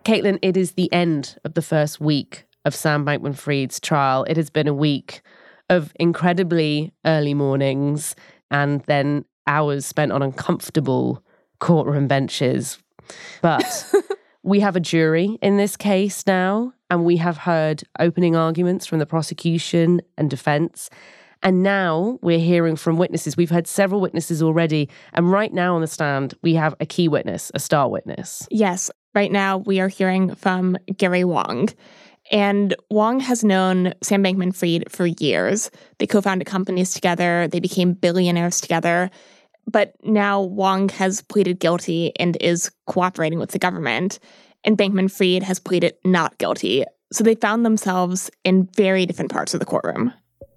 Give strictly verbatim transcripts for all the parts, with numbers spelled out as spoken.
Caitlin, it is the end of the first week of Sam Bankman-Fried's trial. It has been a week of incredibly early mornings and then hours spent on uncomfortable courtroom benches. But we have a jury in this case now, and we have heard opening arguments from the prosecution and defense. And now we're hearing from witnesses. We've heard several witnesses already. And right now on the stand, we have a key witness, a star witness. Yes. Right now we are hearing from Gary Wang. And Wang has known Sam Bankman-Fried for years. They co-founded companies together. They became billionaires together. But now Wang has pleaded guilty and is cooperating with the government. And Bankman-Fried has pleaded not guilty. So they found themselves in very different parts of the courtroom.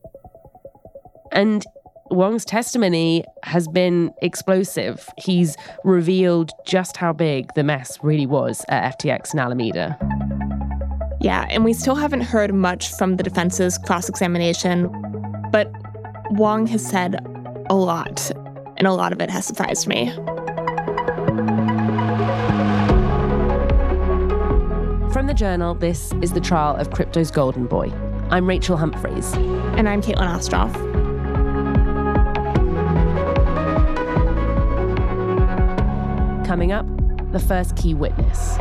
And Wang's testimony has been explosive. He's revealed just how big the mess really was at F T X in Alameda. Yeah, and we still haven't heard much from the defense's cross-examination, but Wang has said a lot, and a lot of it has surprised me. From The Journal, this is the trial of crypto's golden boy. I'm Rachel Humphreys. And I'm Caitlin Ostroff. Coming up, the first key witness.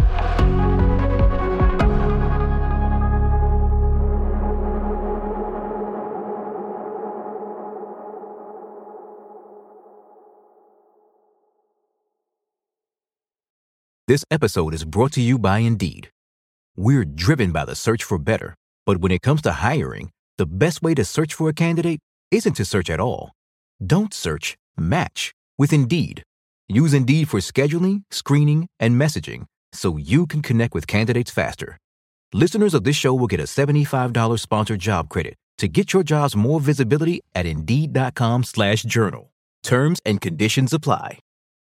This episode is brought to you by Indeed. We're driven by the search for better, but when it comes to hiring, the best way to search for a candidate isn't to search at all. Don't search, match with Indeed. Use Indeed for scheduling, screening, and messaging so you can connect with candidates faster. Listeners of this show will get a seventy-five dollars sponsored job credit to get your jobs more visibility at Indeed.com slash journal. Terms and conditions apply.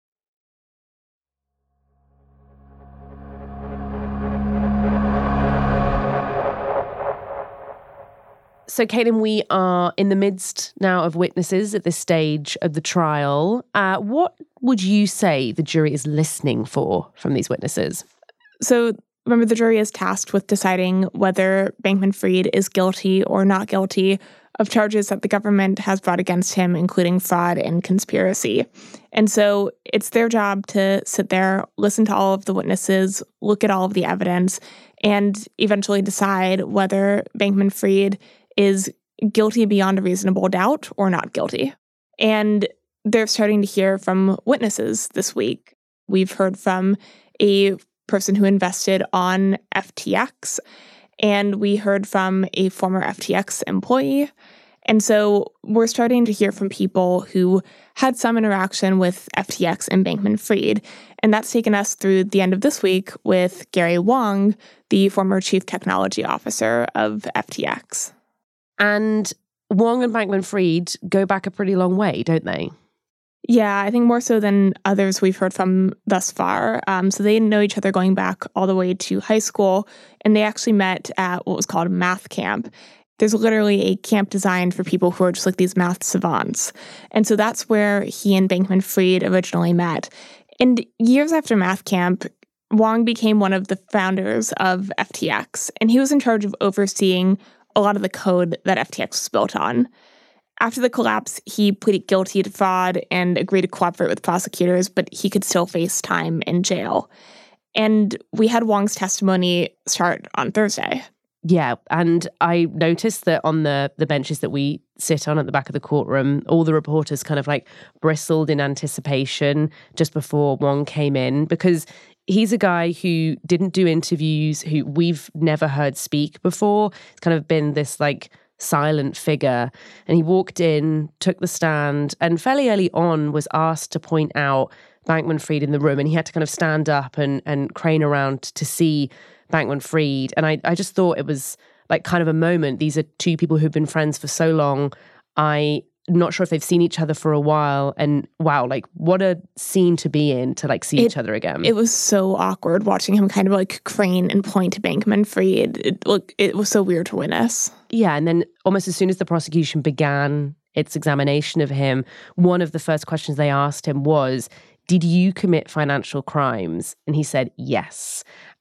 So, Caitlin, we are in the midst now of witnesses at this stage of the trial. Uh, what would you say the jury is listening for from these witnesses? So, remember, the jury is tasked with deciding whether Bankman-Fried is guilty or not guilty of charges that the government has brought against him, including fraud and conspiracy. And so it's their job to sit there, listen to all of the witnesses, look at all of the evidence, and eventually decide whether Bankman-Fried is guilty beyond a reasonable doubt or not guilty. And they're starting to hear from witnesses this week. We've heard from a person who invested on F T X, and we heard from a former F T X employee. And so we're starting to hear from people who had some interaction with F T X and Bankman-Fried. And that's taken us through the end of this week with Gary Wang, the former chief technology officer of F T X. And Wang and Bankman-Fried go back a pretty long way, don't they? Yeah, I think more so than others we've heard from thus far. Um, so they know each other going back all the way to high school, and they actually met at what was called math camp. There's literally a camp designed for people who are just like these math savants. And so that's where he and Bankman-Fried originally met. And years after math camp, Wang became one of the founders of F T X, and he was in charge of overseeing a lot of the code that F T X was built on. After the collapse, he pleaded guilty to fraud and agreed to cooperate with prosecutors, but he could still face time in jail. And we had Wang's testimony start on Thursday. Yeah, and I noticed that on the, the benches that we sit on at the back of the courtroom, all the reporters kind of like bristled in anticipation just before Wang came in, because he's a guy who didn't do interviews, who we've never heard speak before. It's kind of been this like silent figure. And he walked in, took the stand, and fairly early on was asked to point out Bankman-Fried in the room. And he had to kind of stand up and, and crane around to see Bankman-Fried. And I, I just thought it was like kind of a moment. These are two people who've been friends for so long. I'm not sure if they've seen each other for a while. And wow, like what a scene to be in, to like see it, each other again. It was so awkward watching him kind of like crane and point to Bankman-Fried. It, look, it was so weird to witness. Yeah, and then almost as soon as the prosecution began its examination of him, one of the first questions they asked him was, did you commit financial crimes? And he said, yes.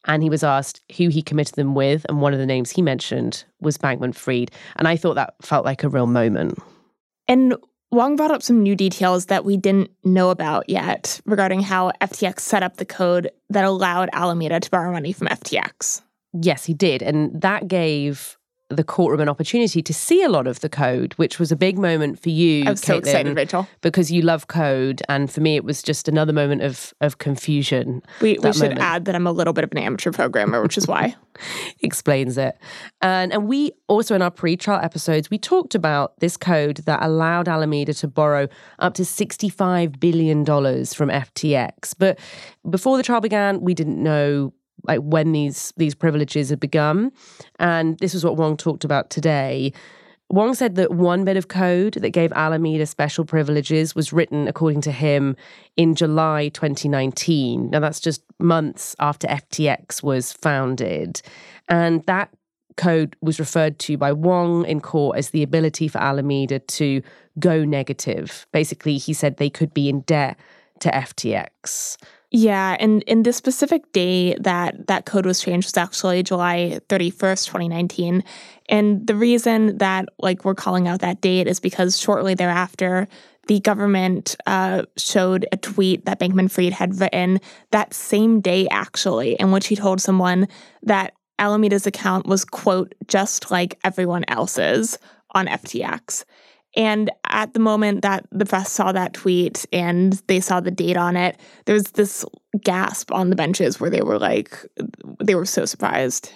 And he was asked who he committed them with, and one of the names he mentioned was Bankman-Fried. And I thought that felt like a real moment. And Wong brought up some new details that we didn't know about yet regarding how F T X set up the code that allowed Alameda to borrow money from F T X. Yes, he did. And that gave the courtroom an opportunity to see a lot of the code, which was a big moment for you, I was so Caitlin, excited, Rachel. because you love code. And for me, it was just another moment of of confusion. We, we should moment. add that I'm a little bit of an amateur programmer, which is why. Explains it. And, and we also, in our pre-trial episodes, we talked about this code that allowed Alameda to borrow up to sixty-five billion dollars from F T X. But before the trial began, we didn't know like when these these privileges had begun. And this is what Wong talked about today. Wong said that one bit of code that gave Alameda special privileges was written, according to him, in July twenty nineteen. Now, that's just months after F T X was founded. And that code was referred to by Wong in court as the ability for Alameda to go negative. Basically, he said they could be in debt to F T X. Yeah, and in the specific day that that code was changed was actually July thirty-first, twenty nineteen. And the reason that like we're calling out that date is because shortly thereafter, the government uh, showed a tweet that Bankman-Fried had written that same day, actually, in which he told someone that Alameda's account was, quote, just like everyone else's on F T X. And at the moment that the press saw that tweet and they saw the date on it, there was this gasp on the benches where they were like, they were so surprised.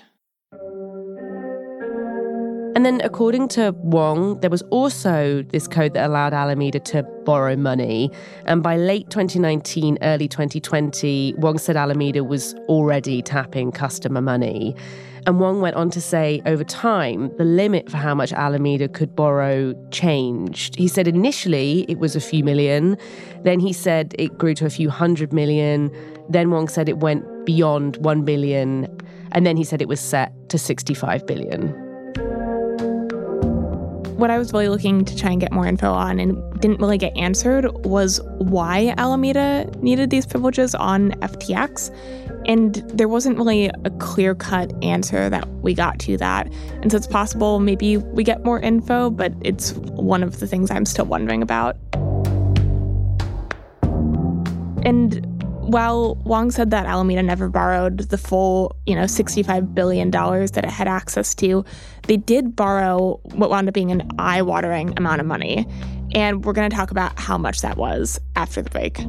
And then according to Wong, there was also this code that allowed Alameda to borrow money. And by late twenty nineteen, early twenty twenty, Wong said Alameda was already tapping customer money. And Wong went on to say, over time, the limit for how much Alameda could borrow changed. He said initially it was a few million. Then he said it grew to a few hundred million. Then Wong said it went beyond one billion. And then he said it was set to sixty-five billion. What I was really looking to try and get more info on and didn't really get answered was why Alameda needed these privileges on F T X. And there wasn't really a clear-cut answer that we got to that. And so it's possible maybe we get more info, but it's one of the things I'm still wondering about. And while Wong said that Alameda never borrowed the full, you know, sixty-five billion dollars that it had access to, they did borrow what wound up being an eye-watering amount of money. And we're going to talk about how much that was after the break.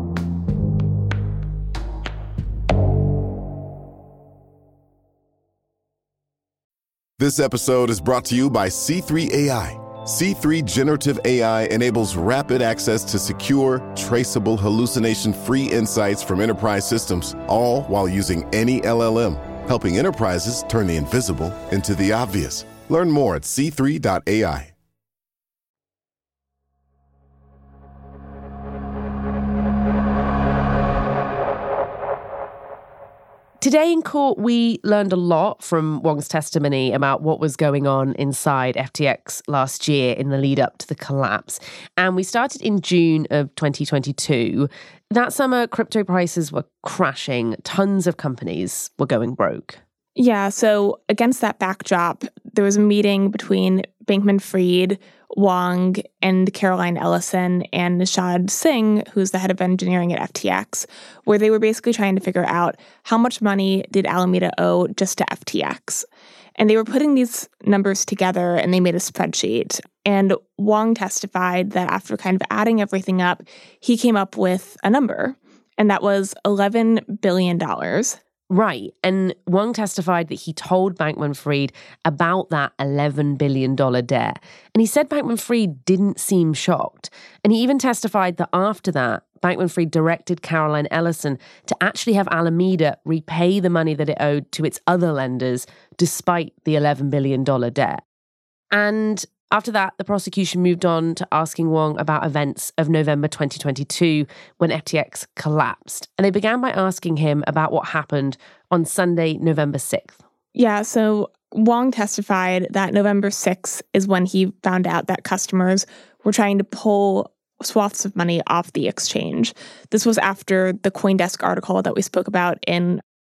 This episode is brought to you by C three A I. C three Generative A I enables rapid access to secure, traceable, hallucination-free insights from enterprise systems, all while using any L L M, helping enterprises turn the invisible into the obvious. Learn more at c three dot a i. Today in court, we learned a lot from Wong's testimony about what was going on inside F T X last year in the lead up to the collapse. And we started in June of twenty twenty-two. That summer, crypto prices were crashing. Tons of companies were going broke. Yeah, so against that backdrop, there was a meeting between Bankman-Fried, Wong, and Caroline Ellison and Nishad Singh, who's the head of engineering at F T X, where they were basically trying to figure out how much money did Alameda owe just to F T X. And they were putting these numbers together and they made a spreadsheet. And Wong testified that after kind of adding everything up, he came up with a number, and that was eleven billion dollars. Right. And Wong testified that he told Bankman-Fried about that eleven billion dollars debt. And he said Bankman-Fried didn't seem shocked. And he even testified that after that, Bankman-Fried directed Caroline Ellison to actually have Alameda repay the money that it owed to its other lenders, despite the eleven billion dollars debt. And after that, the prosecution moved on to asking Wong about events of November twenty twenty-two when F T X collapsed. And they began by asking him about what happened on Sunday, November sixth. Yeah, so Wong testified that November sixth is when he found out that customers were trying to pull swaths of money off the exchange. This was after the CoinDesk article that we spoke about in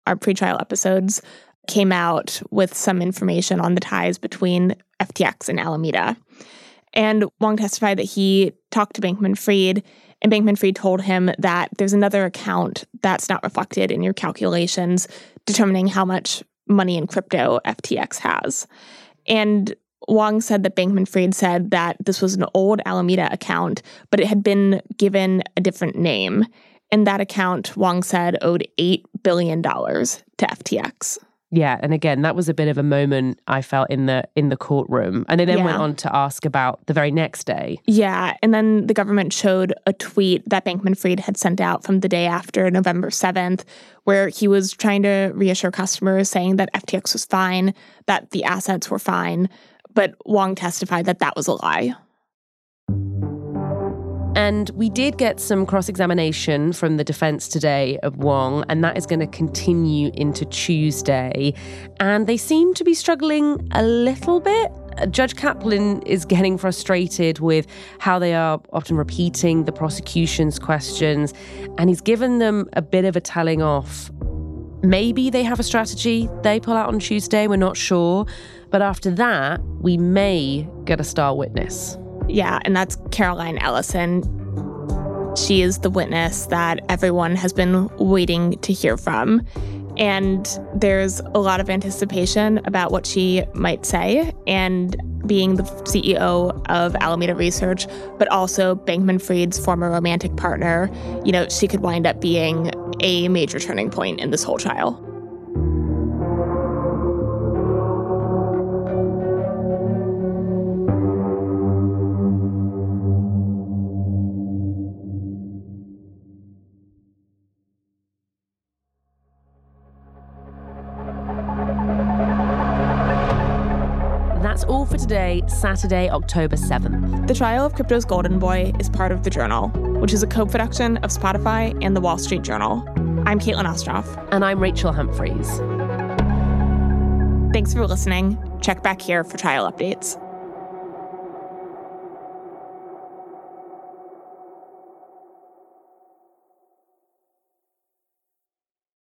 our pretrial episodes, came out with some information on the ties between F T X and Alameda. And Wong testified that he talked to Bankman-Fried, and Bankman-Fried told him that there's another account that's not reflected in your calculations determining how much money in crypto F T X has. And Wong said that Bankman-Fried said that this was an old Alameda account, but it had been given a different name. And that account, Wong said, owed eight billion dollars to F T X. Yeah, and again, that was a bit of a moment I felt in the in the courtroom. And they then Yeah. went on to ask about the very next day. Yeah, and then the government showed a tweet that Bankman-Fried had sent out from the day after, November seventh, where he was trying to reassure customers, saying that F T X was fine, that the assets were fine. But Wong testified that that was a lie. And we did get some cross-examination from the defense today of Wong, and that is going to continue into Tuesday. And they seem to be struggling a little bit. Judge Kaplan is getting frustrated with how they are often repeating the prosecution's questions, and he's given them a bit of a telling off. Maybe they have a strategy they pull out on Tuesday, we're not sure. But after that, we may get a star witness. Yeah, and that's Caroline Ellison. She is the witness that everyone has been waiting to hear from. And there's a lot of anticipation about what she might say. And being the C E O of Alameda Research, but also Bankman-Fried's former romantic partner, you know, she could wind up being a major turning point in this whole trial. That's all for today, Saturday, October seventh. The Trial of Crypto's Golden Boy is part of The Journal, which is a co-production of Spotify and The Wall Street Journal. I'm Caitlin Ostroff. And I'm Rachel Humphreys. Thanks for listening. Check back here for trial updates.